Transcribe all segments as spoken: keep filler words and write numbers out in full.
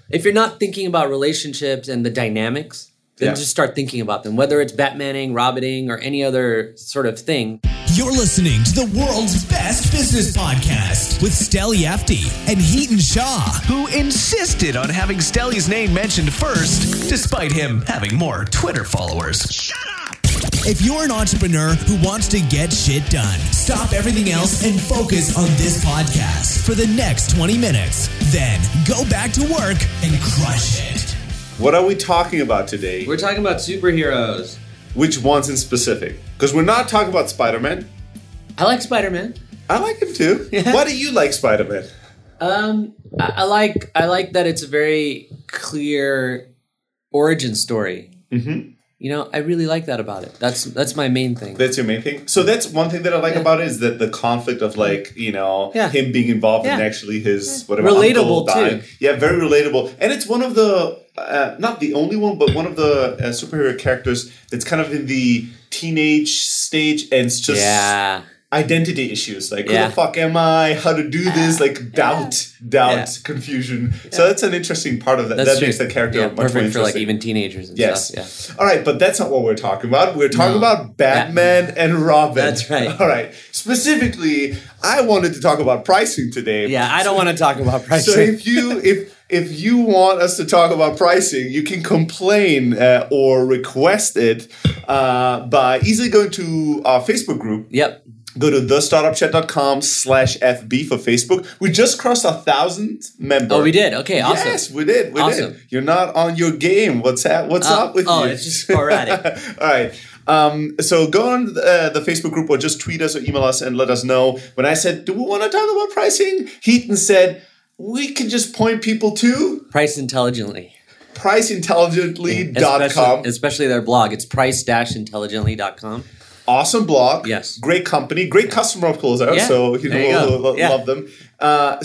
if you're not thinking about relationships and the dynamics, then yeah. just start thinking about them, whether it's Batmaning, Robining, or any other sort of thing. You're listening to the world's best business podcast with Steli Efti and Heaton Shaw, who insisted on having Steli's name mentioned first, despite him having more Twitter followers. Shut up! If you're an entrepreneur who wants to get shit done, stop everything else and focus on this podcast for the next twenty minutes. Then go back to work and crush it. What are we talking about today? We're talking about superheroes. Which ones in specific? Because we're not talking about Spider-Man. I like Spider-Man. I like him too. Yeah. Why do you like Spider-Man? Um, I, I like I like that it's a very clear origin story. Mm-hmm. You know, I really like that about it. That's that's my main thing. That's your main thing? So that's one thing that I like yeah. about it is that the conflict of like, you know, yeah. him being involved yeah. in actually his yeah. whatever relatable too. Yeah, very relatable. And it's one of the uh, not the only one, but one of the uh, superhero characters that's kind of in the teenage stage and it's just yeah. identity issues. Like, yeah. who the fuck am I? How to do this? Like doubt, yeah. doubt, yeah. confusion. Yeah. So that's an interesting part of that. That's that true. makes the character yeah, much more interesting. Perfect for like even teenagers and yes. stuff. Yeah. All right, but that's not what we're talking about. We're talking no. about Batman yeah. and Robin. That's right. All right. Specifically, I wanted to talk about pricing today. Yeah, I don't want to talk about pricing. So if you if if you want us to talk about pricing, you can complain uh, or request it uh, by easily going to our Facebook group. Yep. Go to thestartupchat.com slash FB for Facebook. We just crossed a thousand members. Oh, we did? Okay, awesome. Yes, we did. We awesome. did. You're not on your game. What's that? What's uh, up with oh, you? Oh, it's just sporadic. All right. Um, so go on uh, the Facebook group or just tweet us or email us and let us know. When I said, do we want to talk about pricing? Heaton said, we can just point people to... Price Intelligently. price intelligently dot com. Especially, especially their blog. It's price intelligently dot com. Awesome blog. Yes. Great company. Great customer of Closer. Yeah. So you know, you we'll, yeah. love them. Uh,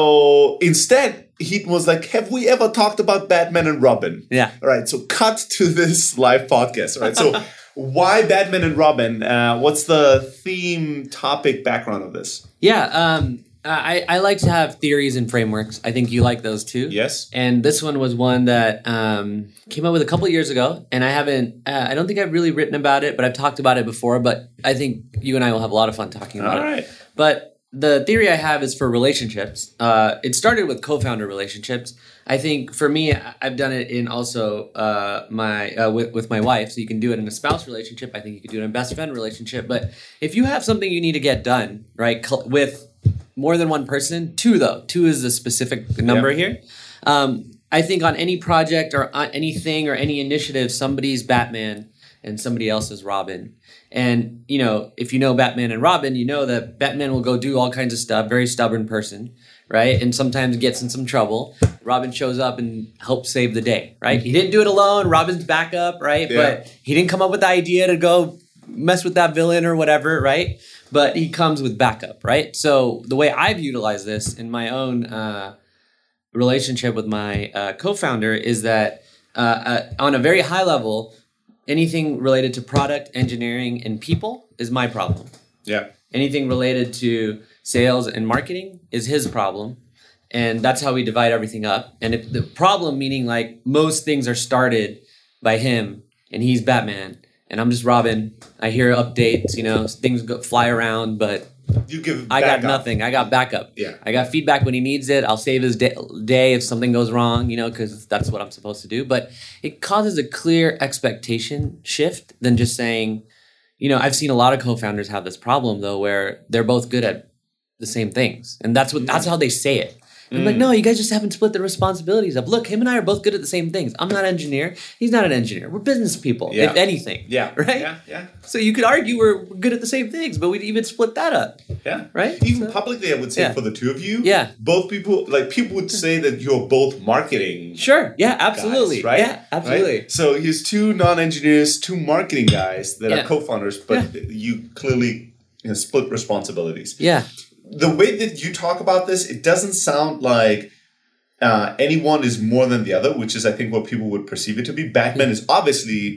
so instead, Heaton was like, have we ever talked about Batman and Robin? Yeah. All right. So cut to this live podcast. All right. So why Batman and Robin? Uh, what's the theme, topic, background of this? Yeah. Um, I, I like to have theories and frameworks. I think you like those too. Yes. And this one was one that um, came out with a couple of years ago. And I haven't, uh, I don't think I've really written about it, but I've talked about it before. But I think you and I will have a lot of fun talking about All it. right. But the theory I have is for relationships. Uh, it started with co-founder relationships. I think for me, I've done it in also uh, my uh, with, with my wife. So you can do it in a spouse relationship. I think you can do it in a best friend relationship. But if you have something you need to get done, right, with more than one person, two though, two is the specific number yeah. here. Um, I think on any project or on anything or any initiative, somebody's Batman and somebody else is Robin. And, you know, if you know Batman and Robin, you know that Batman will go do all kinds of stuff, very stubborn person, right? And sometimes gets in some trouble. Robin shows up and helps save the day, right? He didn't do it alone. Robin's backup, right? Yeah. But he didn't come up with the idea to go mess with that villain or whatever, right? But he comes with backup, right? So the way I've utilized this in my own uh, relationship with my uh, co-founder is that uh, uh, on a very high level, anything related to product, engineering, and people is my problem. Yeah. Anything related to sales and marketing is his problem. And that's how we divide everything up. And if the problem, meaning like most things are started by him and he's Batman, and I'm just Robin. I hear updates, you know, things go, fly around, but you give I got backup. nothing. I got backup. Yeah. I got feedback when he needs it. I'll save his day, day if something goes wrong, you know, because that's what I'm supposed to do. But it causes a clear expectation shift than just saying, you know, I've seen a lot of co-founders have this problem, though, where they're both good at the same things. And that's what that's how they say it. I'm mm. like, no, you guys just haven't split the responsibilities up. Look, him and I are both good at the same things. I'm not an engineer. He's not an engineer. We're business people, yeah. if anything. Yeah. Right? Yeah. Yeah. So you could argue we're good at the same things, but we'd even split that up. Yeah. Right? Even so, publicly, I would say yeah. for the two of you, yeah. both people, like people would say that you're both marketing. Sure. Yeah, absolutely. Guys, right? Yeah, absolutely. Right? So he's two non-engineers, two marketing guys that yeah. are co-founders, but yeah. you clearly you know, split responsibilities. Yeah. The way that you talk about this, it doesn't sound like Uh, anyone is more than the other, which is, I think, what people would perceive it to be. Batman is obviously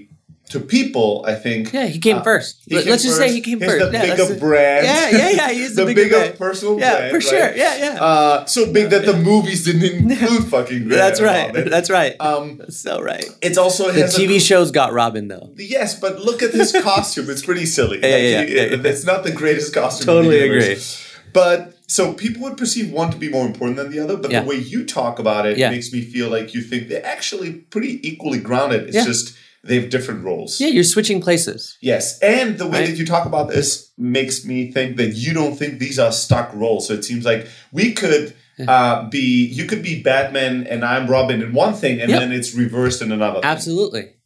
to people, I think. Yeah, he came uh, first. He Let's came just first. say he came He's first. the Yeah, bigger brand. Yeah, yeah, yeah. He's the, the bigger, bigger brand. personal yeah, brand. for sure. Right? Yeah, yeah. Uh, so big that the movies didn't include fucking Graham. That's right. Robin. That's right. Um, That's so right. It's also the T V a, shows got Robin though. Yes, but look at his costume. It's pretty silly. Yeah, like, yeah, he, yeah, it, yeah. It's not the greatest costume. Totally in the agree. But so people would perceive one to be more important than the other, but yeah. the way you talk about it yeah. makes me feel like you think they're actually pretty equally grounded. It's yeah. just they have different roles. Yeah, you're switching places. Yes, and the way right? that you talk about this makes me think that you don't think these are stuck roles. So it seems like we could uh, be, you could be Batman and I'm Robin in one thing, and yep. then it's reversed in another. Absolutely. Thing.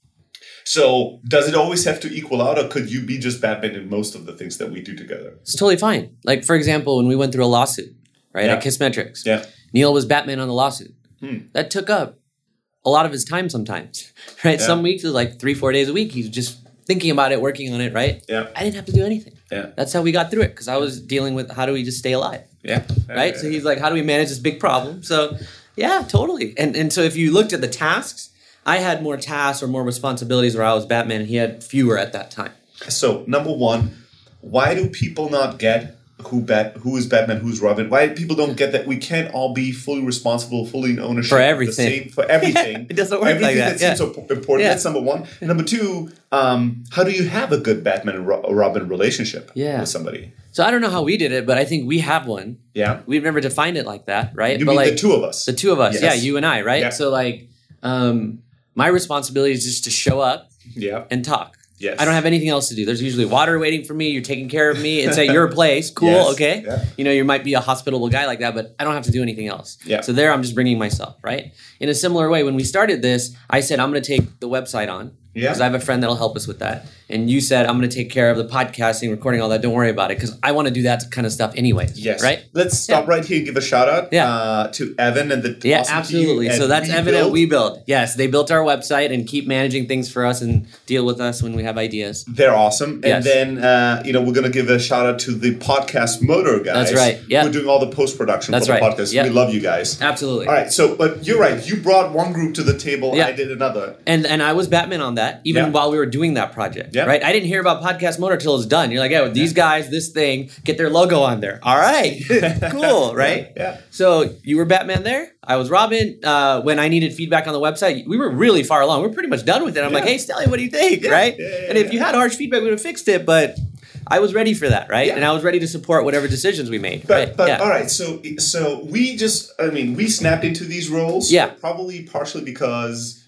So does it always have to equal out, or could you be just Batman in most of the things that we do together? It's totally fine. Like, for example, when we went through a lawsuit, right, yeah. at Kissmetrics, yeah. Neil was Batman on the lawsuit. Hmm. That took up a lot of his time sometimes, right? Yeah. Some weeks it was like three, four days a week. He's just thinking about it, working on it, right? Yeah. I didn't have to do anything. Yeah. That's how we got through it, because I was dealing with how do we just stay alive? Yeah. Right? So he's like, how do we manage this big problem? So, yeah, totally. And and so if you looked at the tasks, I had more tasks or more responsibilities where I was Batman, and he had fewer at that time. So, number one, why do people not get who bat who is Batman, who's Robin? Why people don't get that we can't all be fully responsible, fully in ownership for everything. The same, for everything. It doesn't work everything like that. that yeah. seems so important. Yeah. That's number one. And number two, um, how do you have a good Batman and Ro- Robin relationship yeah. with somebody? So I don't know how we did it, but I think we have one. Yeah. We've never defined it like that, right? You but mean like, the two of us? The two of us. Yes. Yeah, you and I, right? Yeah. So like, um, my responsibility is just to show up yeah. and talk. Yes. I don't have anything else to do. There's usually water waiting for me. You're taking care of me. It's at your place. Cool. Yes. Okay. Yeah. You know, you might be a hospitable guy like that, but I don't have to do anything else. Yeah. So there I'm just bringing myself, right? In a similar way, when we started this, I said, I'm going to take the website on. Yeah. Because I have a friend that'll help us with that. And you said, I'm going to take care of the podcasting, recording, all that. Don't worry about it. Because I want to do that kind of stuff anyway. Yes. Right? Let's stop yeah. right here and give a shout out yeah. uh, to Evan and the Yeah, awesome absolutely. team So that's WeBuild. Evan at WeBuild. Yes, they built our website and keep managing things for us and deal with us when we have ideas. They're awesome. And Yes. then, uh, you know, we're going to give a shout out to the Podcast Motor guys. That's right. Yeah. We're doing all the post-production That's for the right. podcast. Yeah. We love you guys. Absolutely. All right. So, but you're right. You brought one group to the table. Yeah. I did another. And and I was Batman on that, even Yeah. while we were doing that project. Yeah. Right? I didn't hear about Podcast Motor till it's done. You're like, yeah, these guys, this thing, get their logo on there. All right. Cool, right? Yeah. So you were Batman there. I was Robin. Uh, when I needed feedback on the website, we were really far along. We're pretty much done with it. I'm Yeah. like, hey, Stelly, what do you think? Yeah. Right? Yeah, yeah, and if yeah. you had harsh feedback, we would have fixed it. But I was ready for that, right? Yeah. And I was ready to support whatever decisions we made. But, right? but yeah. all right, so so we just, I mean, we snapped into these roles. Yeah. Probably partially because,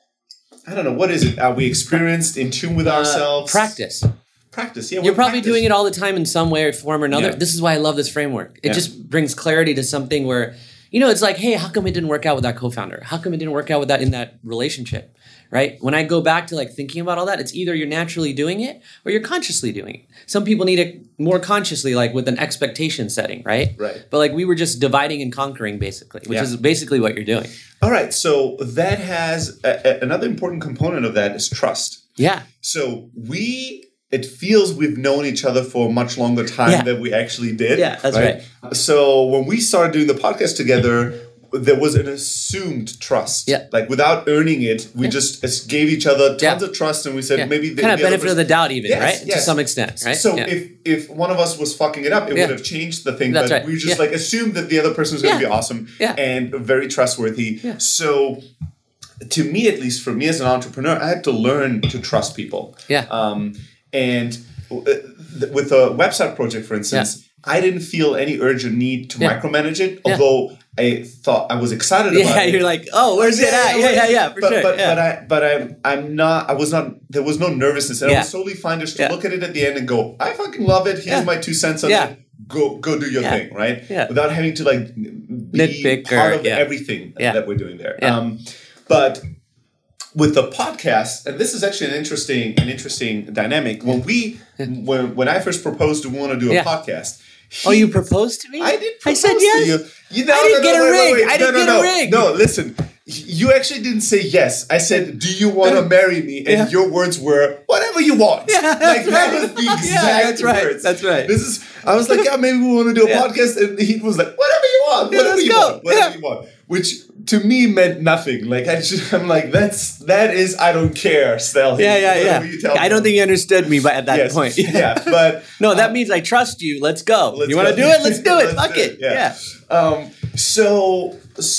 I don't know, what is it? Are we experienced, in tune with Uh, ourselves? practice. Practice, yeah. You're we're probably practice. doing it all the time in some way, form, or another. Yeah. This is why I love this framework. It Yeah. just brings clarity to something where, you know, it's like, hey, how come it didn't work out with that co-founder? How come it didn't work out with that in that relationship? Right? When I go back to like thinking about all that, it's either you're naturally doing it or you're consciously doing it. Some people need it more consciously, like with an expectation setting, right? Right. But like we were just dividing and conquering basically, which Yeah. is basically what you're doing. All right, so that has a, a- another important component of that is trust. Yeah. So we, it feels we've known each other for a much longer time Yeah. than we actually did. Yeah, that's right. So when we started doing the podcast together, there was an assumed trust. Yeah. Like without earning it, we just as- gave each other tons Yeah. of trust, and we said Yeah. maybe the, kind of the other benefit of person- the doubt even, Yes, right? yes. To some extent, right? So Yeah. if if one of us was fucking it up, it Yeah. would have changed the thing. That's but right. we just Yeah. like assumed that the other person was going to Yeah. be awesome Yeah. and very trustworthy. Yeah. So to me, at least for me as an entrepreneur, I had to learn to trust people. Yeah. Um, and uh, th- with a website project, for instance, I didn't feel any urgent need to Yeah. micromanage it, Yeah. although I thought I was excited about Yeah, it. you're like, oh, where's it at? Yeah, yeah, yeah, for but, sure. But, yeah. but I, but I'm, I'm not. I was not. There was no nervousness, and I Yeah. was totally fine just to Yeah. look at it at the end and go, I fucking love it. Here's Yeah. my two cents on Yeah. it. Go, go do your Yeah. thing, right? Yeah. Without having to like be Nitpick part or- of yeah. everything Yeah. that we're doing there. Yeah. Um, but with the podcast, and this is actually an interesting, an interesting dynamic. When we, when when I first proposed to want to do a Yeah. podcast. Oh, you proposed to me? I did. I said propose yes. To you. You know, I didn't no, no, get a wait, ring. wait, wait. I didn't no, no, get a no. ring. No, listen. You actually didn't say yes. I said, "Do you want to marry me?" And Yeah. your words were, "Whatever you want." Yeah, like that's that right. was the exact Yeah, that's right. words. That's right. This is. I was like, "Yeah, maybe we want to do a Yeah. podcast," and he was like, "Whatever you want. Yeah, Whatever let's you go. want. Whatever Yeah. you want." Which to me meant nothing. Like I just, I'm like, that's that is I don't care, Stel. Yeah, yeah, yeah. I don't think you understood me by at that yes, point. yeah, but no, that um, means I trust you. Let's go. Let's you want to do it? Let's do it. Fuck it. it. Yeah. yeah. Um, so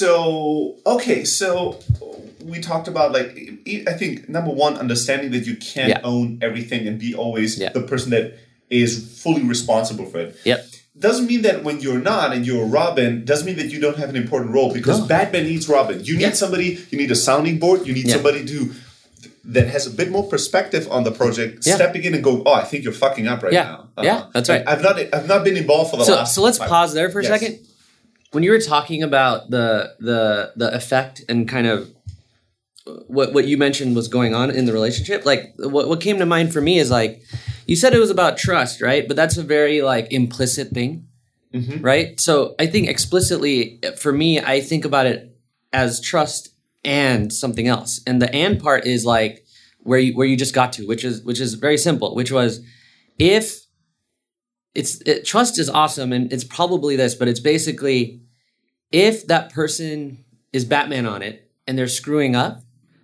so okay. So we talked about like I think number one, understanding that you can't yeah. own everything and be always yeah. the person that is fully responsible for it. Yep. Doesn't mean that when you're not and you're Robin, doesn't mean that you don't have an important role because no. Batman needs Robin. You need yeah. somebody, you need a sounding board, you need yeah. somebody to that has a bit more perspective on the project, yeah. stepping in and go, oh, I think you're fucking up right yeah. now. Uh, yeah, that's right. I've not I've not been involved for the so, last So let's five pause there for a yes. second. When you were talking about the the the effect and kind of what what you mentioned was going on in the relationship, like what what came to mind for me is like you said it was about trust, right? But that's a very like implicit thing. Mm-hmm. Right? So I think explicitly for me, I think about it as trust and something else. And the and part is like where you where you just got to, which is which is very simple, which was if it's it, trust is awesome and it's probably this, but it's basically if that person is Batman on it and they're screwing up,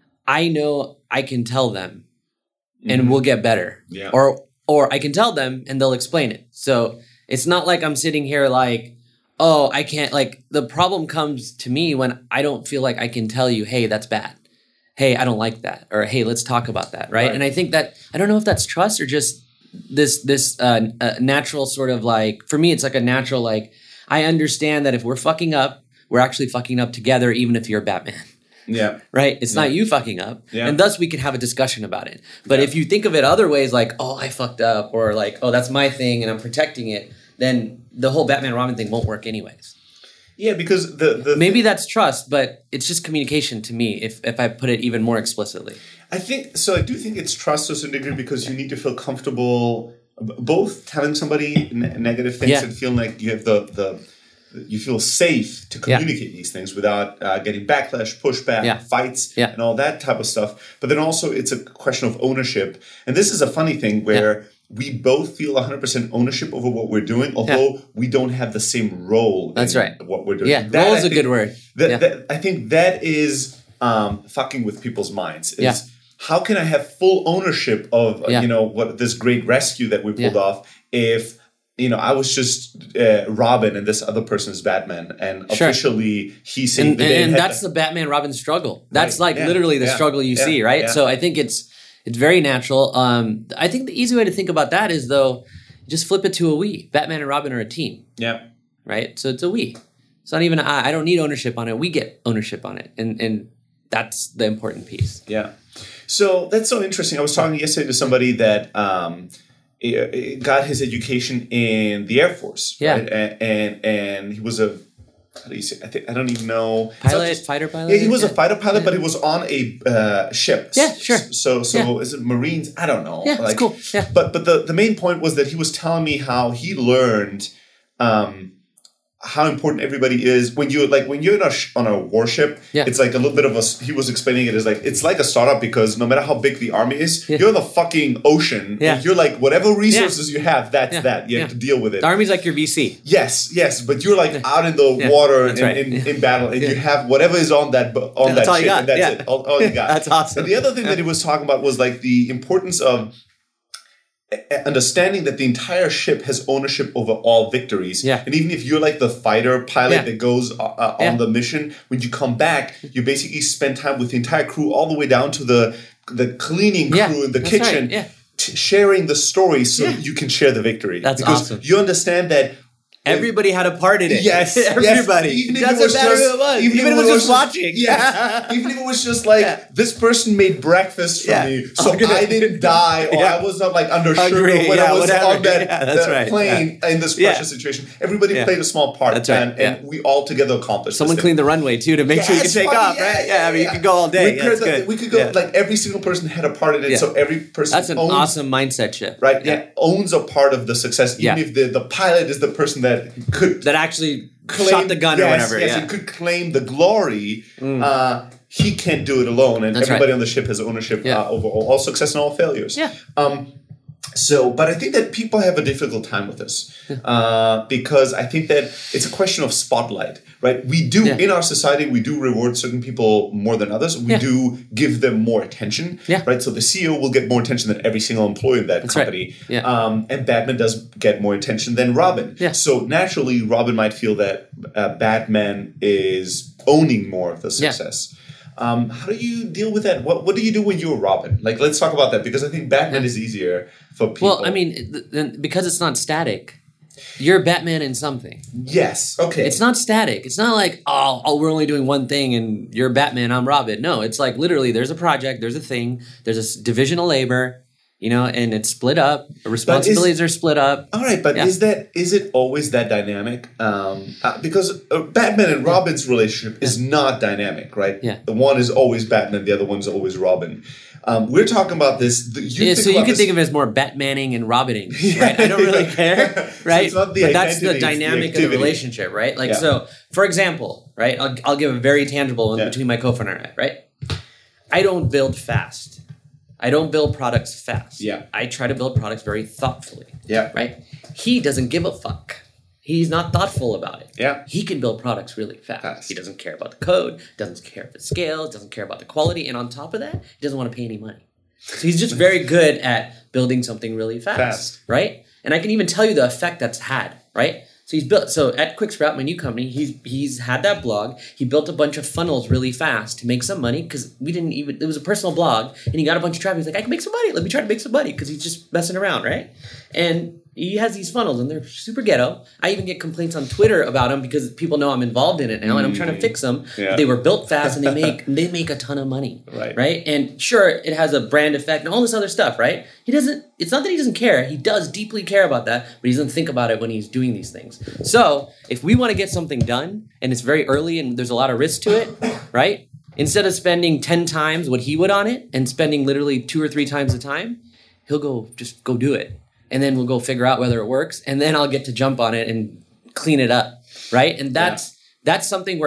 I know I can tell them and mm-hmm. we'll get better. Yeah. Or or I can tell them and they'll explain it. So it's not like I'm sitting here like, oh, I can't, like, the problem comes to me when I don't feel like I can tell you, hey, that's bad. Hey, I don't like that. Or, hey, let's talk about that, right? right. And I think that, I don't know if that's trust or just this this uh, uh, natural sort of like, for me, it's like a natural, like, I understand that if we're fucking up, we're actually fucking up together, even if you're Batman. Yeah. Right? It's yeah. not you fucking up. Yeah. And thus we can have a discussion about it. But yeah. if you think of it other ways, like, oh, I fucked up, or like, oh, that's my thing and I'm protecting it, then the whole Batman Robin thing won't work anyways. Yeah, because the, the maybe that's trust, but it's just communication to me. If if I put it even more explicitly, I think so. I do think it's trust to a certain degree because you need to feel comfortable both telling somebody ne- negative things yeah. and feeling like you have the the you feel safe to communicate yeah. these things without uh, getting backlash, pushback, yeah. fights, yeah. and all that type of stuff. But then also it's a question of ownership, and this is a funny thing where. Yeah. We both feel one hundred percent ownership over what we're doing, although yeah. we don't have the same role That's in right. what we're doing. Yeah, that, role is I a good word. That, yeah. that, I think that is um, fucking with people's minds. Is yeah. how can I have full ownership of, uh, yeah. you know, what this great rescue that we pulled yeah. off if, you know, I was just uh, Robin and this other person is Batman and sure. officially he's saying And, and, and that's the Batman Robin struggle. That's right. like yeah. literally the yeah. struggle you yeah. see, right? Yeah. So I think it's It's very natural. Um, I think the easy way to think about that is, though, just flip it to a we. Batman and Robin are a team. Yeah. Right? So it's a we. It's not even a I. I don't need ownership on it. We get ownership on it. And and that's the important piece. Yeah. So that's so interesting. I was talking yesterday to somebody that um, got his education in the Air Force. Yeah. Right? And, and and he was a how do you say? I think I don't even know. Pilot, just, fighter pilot. Yeah, he was yeah. a fighter pilot, yeah. but he was on a uh, ship. Yeah, sure. So, so yeah. is it Marines? I don't know. Yeah, like, it's cool. Yeah. But but the, the main point was that he was telling me how he learned um, how important everybody is when you like when you're in a sh- on a warship. Yeah. It's like a little bit of a. He was explaining it as like it's like a startup because no matter how big the army is, yeah. you're in the fucking ocean. Yeah. And you're like whatever resources yeah. you have, that's yeah. that. You yeah. have to deal with it. The army's like your V C. Yes, yes, but you're like out in the yeah. water That's in, right. in, yeah. in battle, and yeah. you have whatever is on that on yeah, that that's all ship, you got. and that's yeah. it. All, all you got. That's awesome. And the other thing yeah. that he was talking about was like the importance of understanding that the entire ship has ownership over all victories. Yeah. And even if you're like the fighter pilot yeah. that goes uh, uh, yeah. on the mission, when you come back, you basically spend time with the entire crew, all the way down to the the cleaning crew yeah. in the That's kitchen. Right. Yeah. T- sharing the story so yeah. you can share the victory. That's because awesome. You understand that everybody had a part in it. Yes, everybody. Yes. Even if Doesn't it was matter just, who it was. Even, even if it was just watching. Yeah. Even if it was just like yeah. this person made breakfast for yeah. me, so okay. I didn't die, or yeah. I was not like under Hungry. sugar when yeah, I was whatever. on that, yeah, that's that right. plane yeah. in this yeah. pressure situation. Everybody yeah. played a small part, that's right. and, yeah. and we all together accomplished. Someone this cleaned the runway too to make yes, sure you could take off, yeah, right? Yeah, yeah, I mean yeah. you could go all day. We, yeah, that's the, good. we could go yeah. like every single person had a part in it, yeah. so every person that's an owns, awesome mindset shift, right? Yeah. yeah, owns a part of the success, even yeah. if the the pilot is the person that could that actually. Claim, shot the gun yes, or whatever. Yes, yeah. and could claim the glory. Mm. Uh, he can't do it alone, and That's everybody right. on the ship has ownership yeah. uh, over all, all success and all failures. Yeah. Um, So, but I think that people have a difficult time with this uh, because I think that it's a question of spotlight, right? We do, yeah. in our society, we do reward certain people more than others. We yeah. do give them more attention, yeah. right? So the C E O will get more attention than every single employee in that That's company. Right. Yeah. Um, and Batman does get more attention than Robin. Yeah. So naturally, Robin might feel that uh, Batman is owning more of the success. Yeah. Um, how do you deal with that? What What do you do when you're Robin? Like, let's talk about that because I think Batman yeah. is easier for people. Well, I mean, th- th- because it's not static, you're Batman in something. Yes. Okay. It's not static. It's not like, oh, oh, we're only doing one thing and you're Batman, I'm Robin. No, it's like literally there's a project, there's a thing, there's a s- division of labor. You know, and it's split up. Responsibilities is, are split up. All right, but yeah. is that is it always that dynamic? Um, uh, because uh, Batman and Robin's relationship is yeah. not dynamic, right? Yeah. The one is always Batman, the other one's always Robin. Um, we're talking about this. The, you yeah, so you can this, think of it as more Batmaning and Robining, right? I don't really care, right? So it's not the but that's the dynamic the of the relationship, right? Like, yeah. so, for example, right? I'll, I'll give a very tangible one yeah. between my co-founder and I, right? I don't build fast. I don't build products fast. Yeah. I try to build products very thoughtfully. Yeah. Right? He doesn't give a fuck. He's not thoughtful about it. Yeah. He can build products really fast. fast. He doesn't care about the code, doesn't care if it scales, doesn't care about the quality, and on top of that, he doesn't want to pay any money. So he's just very good at building something really fast, fast. Right? And I can even tell you the effect that's had, right? So he's built. So at QuickSprout, my new company, he's he's had that blog. He built a bunch of funnels really fast to make some money because we didn't even. It was a personal blog, and he got a bunch of traffic. He's like, I can make some money. Let me try to make some money because he's just messing around, right? And he has these funnels, and they're super ghetto. I even get complaints on Twitter about them because people know I'm involved in it now, and I'm trying to fix them. Yeah. They were built fast, and they make they make a ton of money, right? Right? And sure, it has a brand effect and all this other stuff, right? He doesn't. It's not that he doesn't care. He does deeply care about that, but he doesn't think about it when he's doing these things. So if we want to get something done, and it's very early, and there's a lot of risk to it, right? Instead of spending ten times what he would on it, and spending literally two or three times the time, he'll go just go do it. And then we'll go figure out whether it works. And then I'll get to jump on it and clean it up. Right. And that's, yeah. that's something where